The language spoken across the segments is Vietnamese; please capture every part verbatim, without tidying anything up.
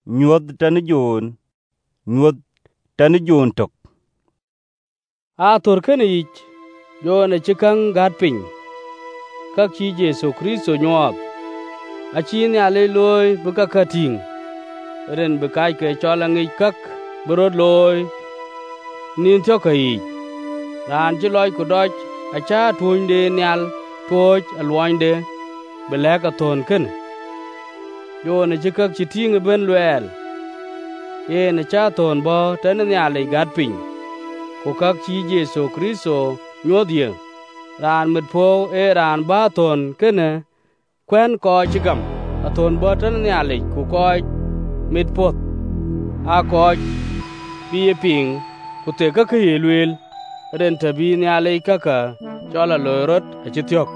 nyuoth tani jon nyuoth tani jon tok a thor kene ich jon e chikang gat piny kak chi Jesu Kristo nyuoth a chi ne ale loy bu ka kating ren bu kai ke chola ngi kak brod loy nin to ka ich ran chi loy ku doj a cha tuny de nyal toj a loin de bele ka ton ken jon e chikak chi ting ben lwel ye ne cha ton bo tan ne ale gat piny ko kak chi Jesu Kristo nyodye ran mit po e ran ba ton kene kwen ko chigam a ton bo tan ne ale ku ko mit pot a ko bi ping ku te ka ke lwel ren tabi ne ale kaka chola lorot a chityok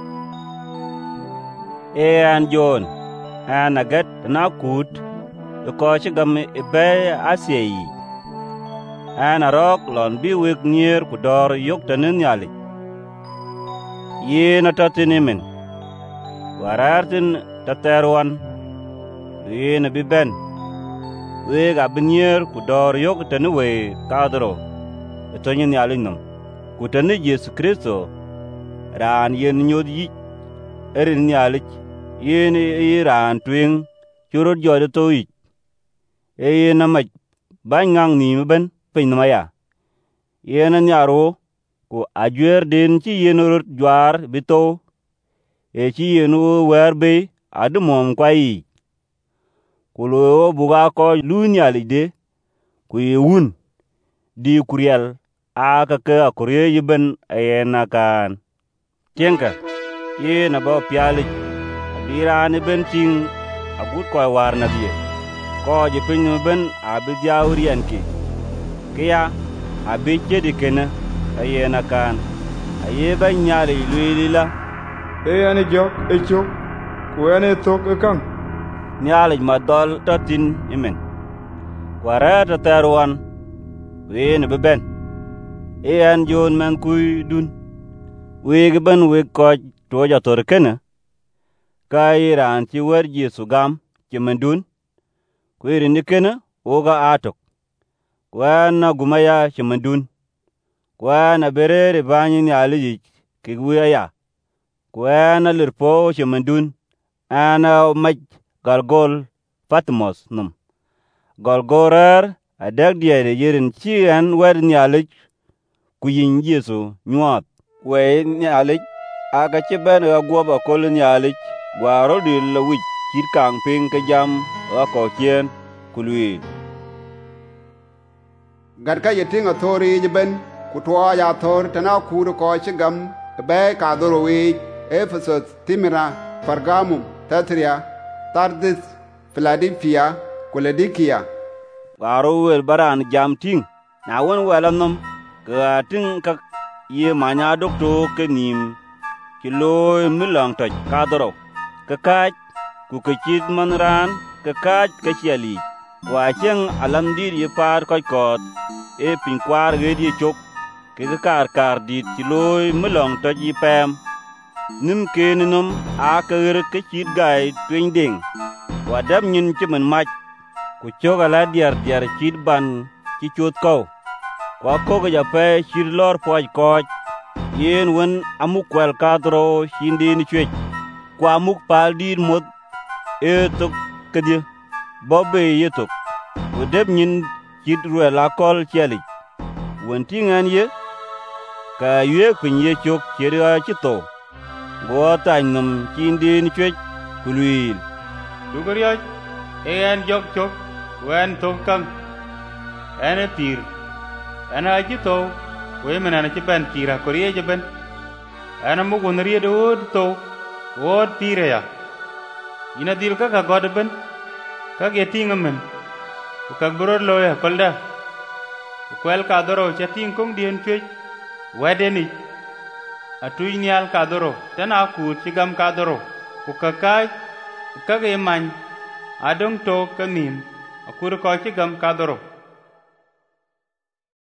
e an jon an agat na kut ko chigam e be asei an arok lon bi wek nier ku dor yok tanen yali ye na tatini men warartin taterwan ye na bi ben we ga binier ku dor yok tanu we kadro etonyin yali nam ku tanu Yesu Kristo ran yen nyod yi erin yali yen e ran twing churot jode to yi e yen ma bangang ni ben piny maya yen nyaro ku ajwer den ci yen rot jwar bito e ci yen wer be adumom kwai ku lo buga ko lunyali de ku yun di kuriel a ka ka kurye yiben ayena kan kenka yen abo piali abirane ben ting agut ko war na biye ko je piny ben abidyawrian ki kya abi jedi kena ayena kan aye ban nyale lwelila e ane jok e chok ku ane tok e kang nyale madol tatin imen warata tarwan wen beben e an jon man kuy dun weg ban weg ko toja tor kena kai ran ci wer Yesu gam ci mandun kwirin kena oga atok wana gumaya chimandun wana berere banyi ni aliji kigwiya ya wana lirpo chimandun ana maj galgol Patmos num galgorar adak diere yerin chi an wer ni alij kuyin Yesu nyuat we ni alij aga chiben agwoba kol ni alij gwaro dil lawich kit kang ping ke jam ako chien kulwi gad ka yeting athori ben kutwa ya thor tana kur ko chigam be ka doro wi Ephesus Timira Pergamum Thyatira Sardis Philadelphia Laodikia waro wel baran jam ting na won welanum ka ting ka ye manya dokto ke nim kilo milang toj ka doro ka kaj ku ke chit manran ka kaj ka chiali wa cheng alam dir ye par koy kot e pin kwar ge di chok ke ga kar kar dit ti loy melong to ji pem nim ken num a ker ke chit gai twing ding wa dam nyin chi man mach ku choga la diar diar chit ban chi chot ko wa ko ga ja pe chir lor poj ko yen won amuk kwel kadro hindi ni chwe kwa muk pal dir mod e to kedye bobbe yetok udeb nyin chit ruwe la kol cheli won tingan ye ka yue kun ye chok chera chito go tan num chindi ni chwe kulwil dugariya en jok chok wen tok kang ene tir ana chito we menana chiban tira koriye jeben ana mugun riye do to wod tire ya ina dil ka ka godben ka geting men ukag boror loya kolda ukwel ka doro chating kong dien chwe wedeni atui nial ka doro tana ku chigam ka doro ukakai kage man adong to kamin akur ko chigam ka doro